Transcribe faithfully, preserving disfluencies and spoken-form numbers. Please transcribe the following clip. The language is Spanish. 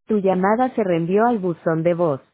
Tu llamada se reenvió al buzón de voz.